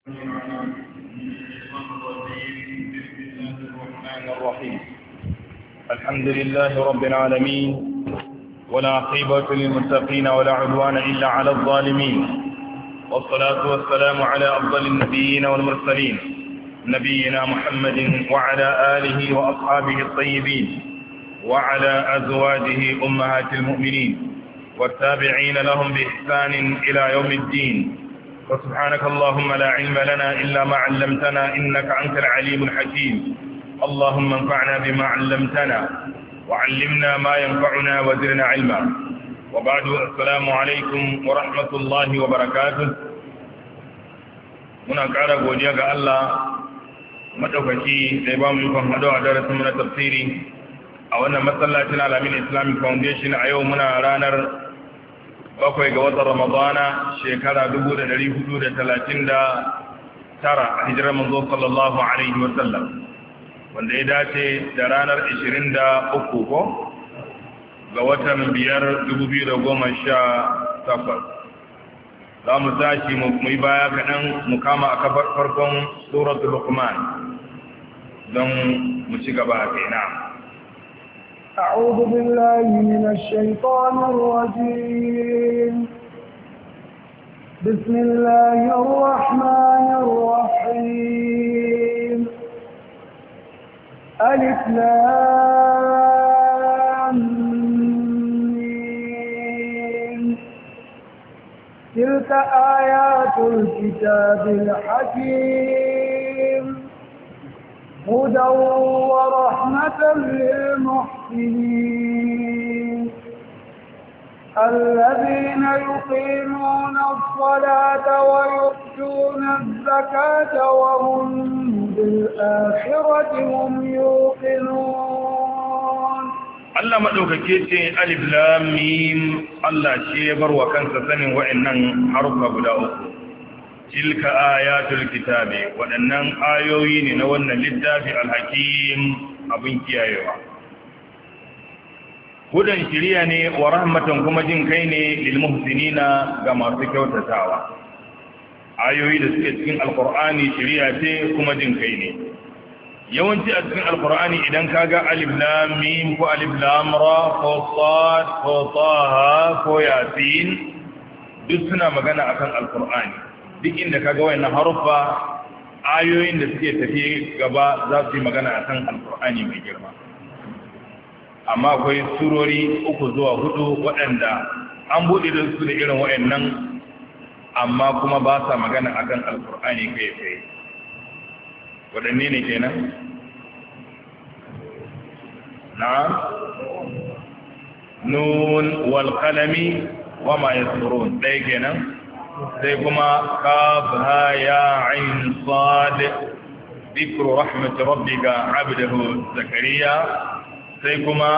الحمد لله رب العالمين ولا عقبة للمتقين ولا عدوان إلا على الظالمين والصلاة والسلام على أفضل النبيين والمرسلين نبينا محمد وعلى آله وأصحابه الطيبين وعلى أزواجه أمهات المؤمنين والتابعين لهم بإحسان إلى يوم الدين وسبحانك اللهم لا علم لنا إلا ما علمتنا إنك أنت العليم الحكيم اللهم انفعنا بما علمتنا وعلمنا ما ينفعنا وزرنا علما وبعد السلام عليكم ورحمة الله وبركاته muna ƙara godiya ga Allah madaukaki da ya ba mu ikon haɗu a darasin mu na tafsiri a wannan masallacin Alamin Islamic Foundation a yau muna ranar 7 ga watan Ramadana shekara 1439 a hijirar manzo sallallahu alaihi wa sallam wanda ya dace da ranar 23 ko ga watan 5/2018 za mu tashi mu yi baya kaɗan mu kama a kafar farkon suratul Luqman don mu ci gaba a kai na أعوذ بالله من الشيطان الرجيم بسم الله الرحمن الرحيم ألف لام ميم تلك آيات الكتاب الحكيم هدى ورحمة للمحسنين الذين يقيمون الصلاة ويؤتون الزكاة وهم بالآخرة هم يوقنون Allah madaukake ce alif lam mim Allah shi ya bar wa kansa sanin wa'annan harufa guda uku tilka ayatul kitabi waɗannan ayoyi ne na wannan littafi alhakim abin kiyayewa hudan shiriya ne wa rahmatan kuma jin kai ne lil muhsinina ga masu kyautatawa ayoyi da suke cikin alqur'ani shiriya ce kuma jin kai ne yawanci a cikin alqur'ani idan kaga alif lam mim ko alif lam ra ko sad ko taha ko yasin duk suna magana akan alqur'ani duk inda kaga wayannan harufa ayoyin da suke tafi gaba za su yi magana akan alqur'ani mai girma amma akwai surori 3 zuwa 4 waɗanda an buɗe da su da irin wayannan amma kuma ba sa magana akan alqur'ani kai tsaye waɗanne ne kenan na nun wal qalami wa ma yasrun dai kenan sai kuma kaf ha ya ain sad dhikru rahmat rabbika abdahu zakariya sai kuma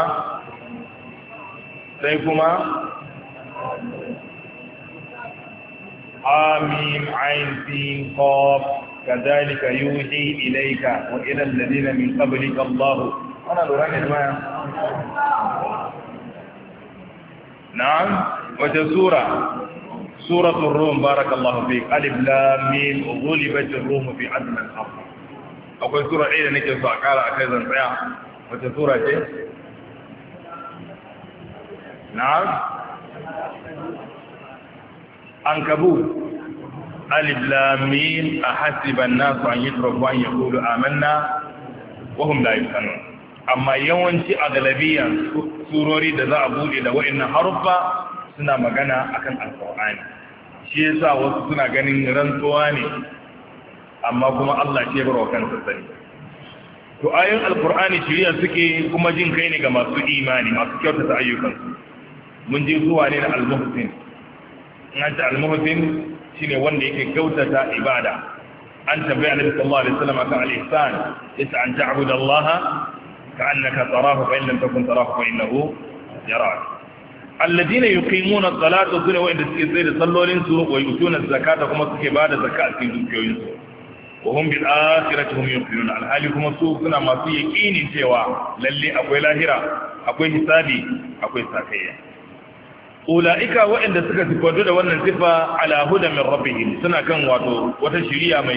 amin ain sin qaf kadhalika yuhi ilayka wa ila alladhina min qablika Allah ana lura ne ma na'am wata suratul rum barakallahu fik alif lam mim ghulibatir rum fi adna al-ard akwai sura ɗaya da nake so a kara akai zan tsaya wata sura ce na'am ankabut alif lam mim ahasiba an-nasu an yutraku an yaqulu amanna wa hum la yuftanun amma yawanci a galabiyan surori da za a bude da wa'annan haruffa suna magana akan alqur'ani shi yasa wasu suna ganin rantsuwa ne amma kuma Allah shi ya bar wa kansa sani to ayoyin alqur'ani shiriya suke kuma jin kai ne ga masu imani masu kyautata ayyukansu mun ji zuwa ne na al-muhsin in an ta al-muhsin shine wanda yake kyautata ibada an tambaye annabi sallallahu alaihi wasallam akan al-ihsan yasa an ta'budu Allah ka'annaka tarahu fa in lam takun tarahu fa innahu yarak alladhina yuqimuna as-salata sunna wa inda suke tsaye da sallolin su wa yutuna az-zakata kuma suke bada zakka a cikin dukiyoyin su wa hum bil akhirati hum yuqinun al-hali kuma su suna masu yaqini cewa lalle akwai lahira akwai hisabi akwai sakayya ulaika waɗanda suka sifatu da wannan sifa ala hudan min rabbihim suna kan wato wata shiriya mai